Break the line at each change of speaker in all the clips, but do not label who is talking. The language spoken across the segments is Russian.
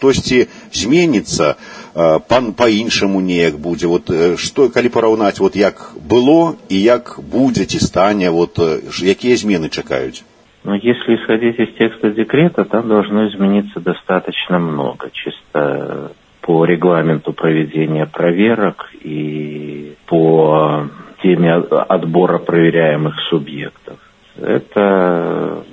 штосьці зменіцца, па-іншаму неяк будзе. Вот, што, калі параўнаць, вот, як было і як будзе, ці стане, вот, якія змены чакаюць?
Но если исходить из текста декрета, там должно измениться достаточно много. Чисто по регламенту проведения проверок и по теме отбора проверяемых субъектов. Это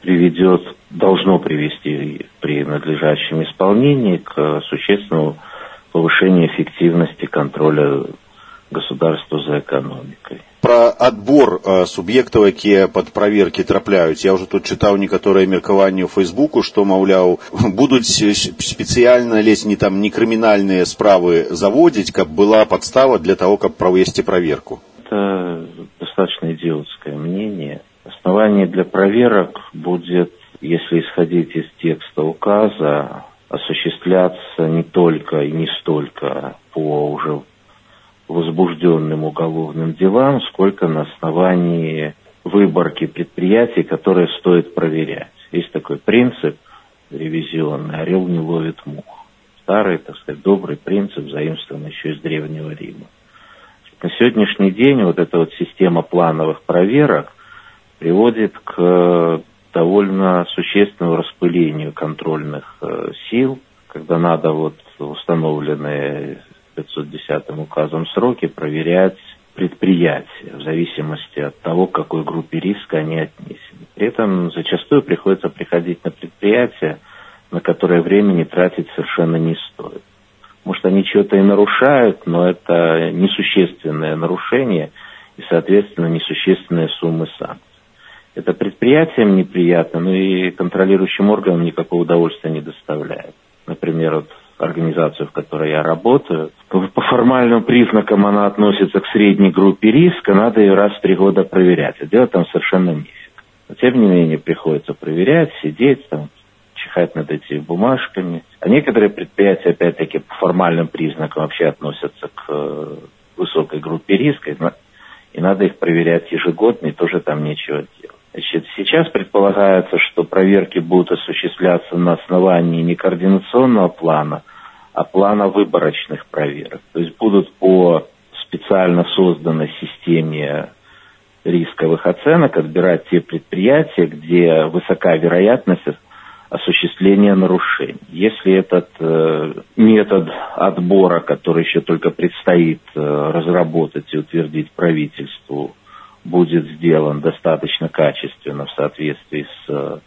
должно привести при надлежащем исполнении к существенному повышению эффективности контроля государства за экономикой.
Про адбор суб'ектаў, якія пад праверкі трапляюць. Я ўжо тут чытаў некаторыя меркаванні ў Фейсбуку, што, маўляў, будуць спецыяльна ледзь не там не крымінальныя справы заводзіць, каб была падстава для того, каб правесці праверку.
Это достаточно идиотское мнение. Основание для проверок будет, если исходить из текста указа, осуществляться не только и не столько по уже возбужденным уголовным делам, сколько на основании выборки предприятий, которые стоит проверять. Есть такой принцип ревизионный: орел не ловит мух. Старый, так сказать, добрый принцип, заимствованный еще из Древнего Рима. На сегодняшний день вот эта вот система плановых проверок приводит к довольно существенному распылению контрольных сил, когда надо вот установленные 510 указом сроки проверять предприятия в зависимости от того, к какой группе риска они отнесены. При этом зачастую приходится приходить на предприятия, на которые времени тратить совершенно не стоит. Может, они что-то и нарушают, но это несущественное нарушение и, соответственно, несущественные суммы санкций. Это предприятиям неприятно, но и контролирующим органам никакого удовольствия не доставляет. Например, вот организацию, в которой я работаю, по формальным признакам она относится к средней группе риска, надо ее раз в 3 года проверять. А делать там совершенно нефиг. Но тем не менее приходится проверять, сидеть там, чихать над этими бумажками. А некоторые предприятия, опять-таки, по формальным признакам вообще относятся к высокой группе риска, и надо их проверять ежегодно, и тоже там нечего делать. Значит, сейчас предполагается, что проверки будут осуществляться на основании не координационного плана, а плана выборочных проверок. То есть будут по специально созданной системе рисковых оценок отбирать те предприятия, где высока вероятность осуществления нарушений. Если этот метод отбора, который еще только предстоит разработать и утвердить правительству, будет сделан достаточно качественно в соответствии с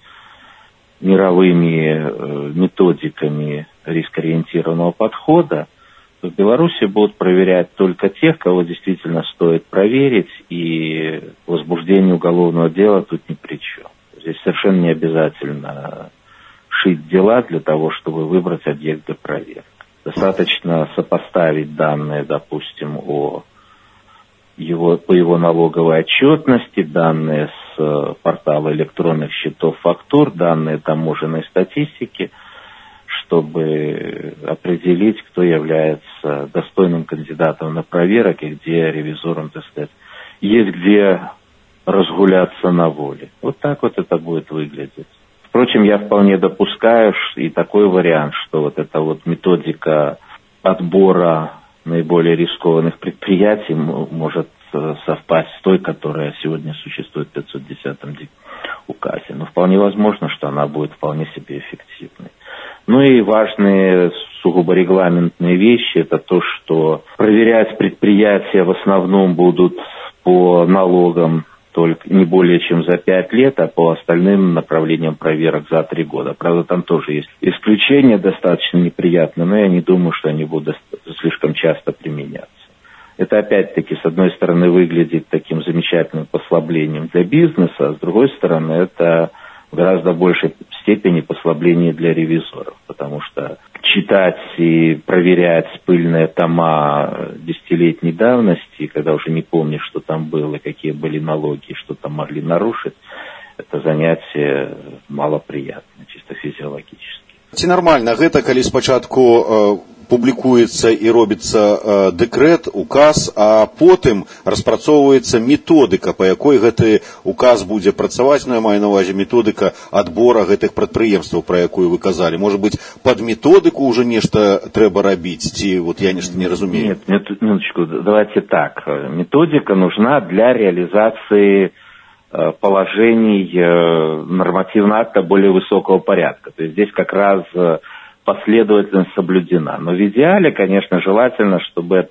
мировыми методиками рискоориентированного подхода, то в Беларуси будут проверять только тех, кого действительно стоит проверить, и возбуждение уголовного дела тут ни при чем. Здесь совершенно не обязательно шить дела для того, чтобы выбрать объект для проверки. Достаточно сопоставить данные, допустим, по его налоговой отчетности, данные с портала электронных счетов фактур, данные таможенной статистики, чтобы определить, кто является достойным кандидатом на проверок и где ревизорам, так сказать, есть где разгуляться на воле. Вот так вот это будет выглядеть. Впрочем, я вполне допускаю и такой вариант, что вот эта вот методика отбора наиболее рискованных предприятий может совпасть с той, которая сегодня существует в 510-м указе. Но вполне возможно, что она будет вполне себе эффективной. Ну и важные сугубо регламентные вещи, это то, что проверять предприятия в основном будут по налогам только не более чем за 5 лет, а по остальным направлениям проверок за 3 года. Правда, там тоже есть исключения достаточно неприятные, но я не думаю, что они будут слишком часто применяться. Это опять-таки, с одной стороны, выглядит таким замечательным послаблением для бизнеса, а с другой стороны, это в гораздо большей степени послабление для ревизоров, потому что читать и проверять пыльные тома десятилетней давности, когда уже не помнишь, что там было, какие были налоги, что там могли нарушить, это занятие малоприятное, чисто физиологически.
Ці нармальна гэта, калі спачатку публікуецца і робіцца дэкрэт, указ, а потым распрацоўваецца методыка, па якой гэты указ будзе працаваць, я маю на ўвазе методыка адбора гэтых прадпрыемстваў, пра якую вы казалі. Можа быць, пад методыку ўжо нешта трэба рабіць, ці вот я нешта не разумею?
Нет, минуточку, давайте так. Методика нужна для реализации положений нормативного акта более высокого порядка. То есть здесь как раз последовательность соблюдена. Но в идеале, конечно, желательно, чтобы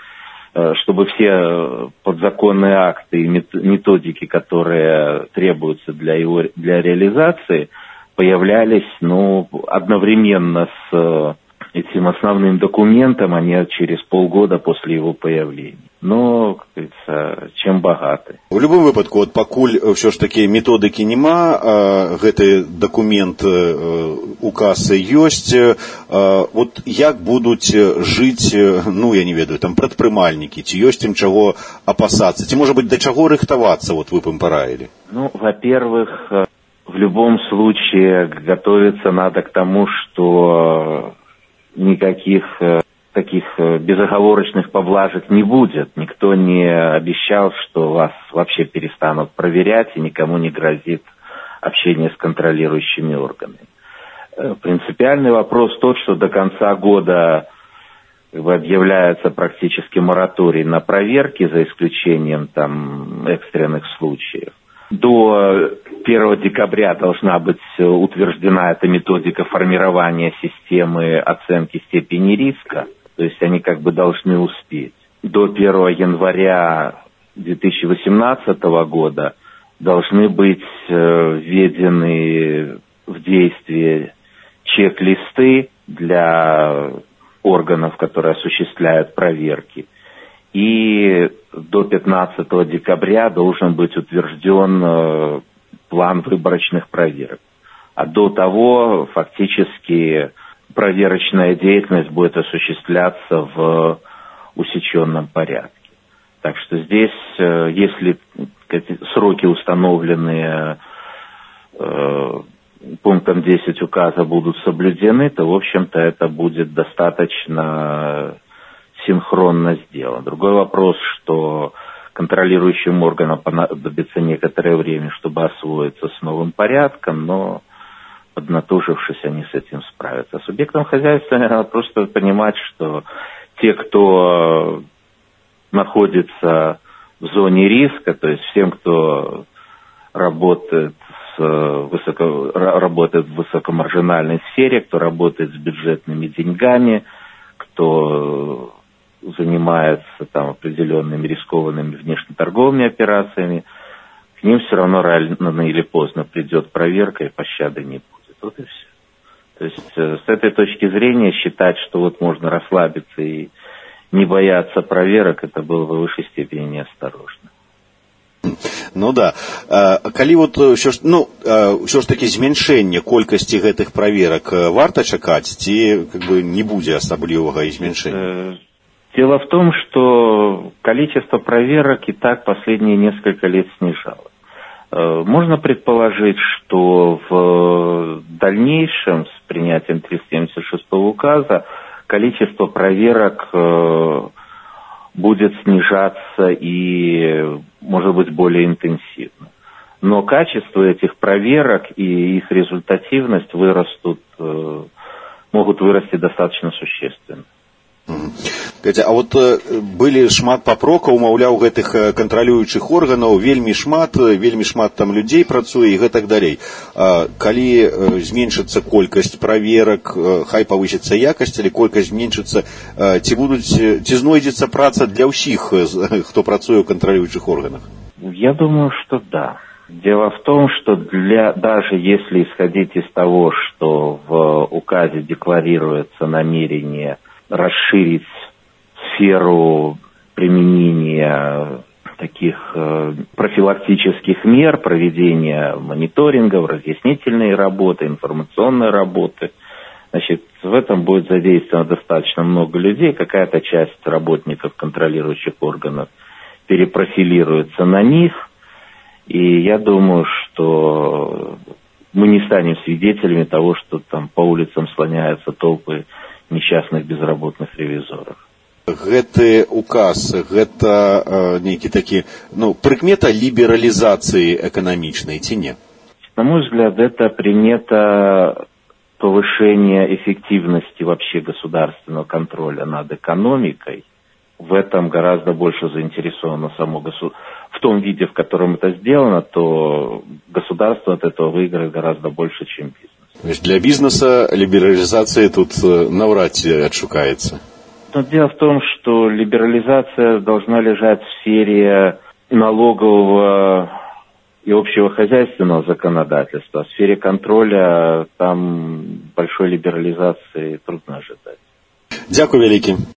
все подзаконные акты и методики, которые требуются для реализации, появлялись одновременно с этим основным документом, а не через полгода после его появления. Но, как говорится, чем богаты.
В любом выпадку, вот пакуль все ж таки методыкі нема, гэты документ, указ ёсць, вот як будуць жыць, я не ведаю, там прадпрымальнікі, ці ёсць ім чаго апасацца, ці, может быть, да чаго рыхтавацца, вот вы б ім параілі?
Во-первых, в любом случае готовиться надо к тому, что никаких таких безоговорочных поблажек не будет. Никто не обещал, что вас вообще перестанут проверять и никому не грозит общение с контролирующими органами. Принципиальный вопрос тот, что до конца года объявляется практически мораторий на проверки, за исключением экстренных случаев. До 1 декабря должна быть утверждена эта методика формирования системы оценки степени риска. То есть они должны успеть. До 1 января 2018 года должны быть введены в действие чек-листы для органов, которые осуществляют проверки. И до 15 декабря должен быть утвержден план выборочных проверок. А до того фактически проверочная деятельность будет осуществляться в усеченном порядке. Так что здесь, если сроки, установленные пунктом 10 указа, будут соблюдены, то, в общем-то, это будет достаточно синхронно сделано. Другой вопрос, что контролирующим органам понадобится некоторое время, чтобы освоиться с новым порядком, но, поднатужившись, они с этим справятся. Субъектам хозяйства надо просто понимать, что те, кто находится в зоне риска, то есть всем, кто работает в высокомаржинальной сфере, кто работает с бюджетными деньгами, кто занимается определенными рискованными внешнеторговыми операциями, к ним все равно рано или поздно придет проверка, и пощады не будет. Вот и все. То есть с этой точки зрения считать, что можно расслабиться и не бояться проверок, это было в высшей степени неосторожно.
Да. Калі ўсё ж такі змяншэнне колькасці гэтых праверак варта чакаць, ці не будзе асаблівага змяншэння?
Дело в том, что количество проверок и так последние несколько лет снижалось. Можно предположить, что в дальнейшем с принятием 376 указа количество проверок будет снижаться и, может быть, более интенсивно. Но качество этих проверок и их результативность могут вырасти достаточно существенно.
А былі шмат папрокаў, маўляў, гэтых кантралюючых органаў вельмі шмат там людзей працуе і гэтак далей. Калі зменшыцца колькасць праверак, хай павысіцца якасць, але колькасць зменшыцца, ці знойдзецца праца для ўсіх, хто працуе ў кантралюючых органах?
Я думаю, что да. Дело в том, что даже если исходить из того, что в указе декларируется намерение расширить сферу применения таких профилактических мер, проведения мониторингов, разъяснительной работы, информационной работы. Значит, в этом будет задействовано достаточно много людей. Какая-то часть работников контролирующих органов перепрофилируется на них. И я думаю, что мы не станем свидетелями того, что по улицам слоняются толпы несчастных безработных ревизоров.
Гэты указ, гэта нейкі такі, прыкмета лібералізацыі эканамічнай, ці не?
На мой взгляд, это примета повышения эффективности вообще государственного контроля над экономикой. В этом гораздо больше заинтересовано само государство. В том виде, в котором это сделано, то государство от этого выиграет гораздо больше, чем бизнес.
То есть для бизнеса либерализация тут навряд ли отшукается.
Но дело в том, что либерализация должна лежать в сфере налогового и общего хозяйственного законодательства. В сфере контроля там большой либерализации трудно ожидать.
Дякую великий.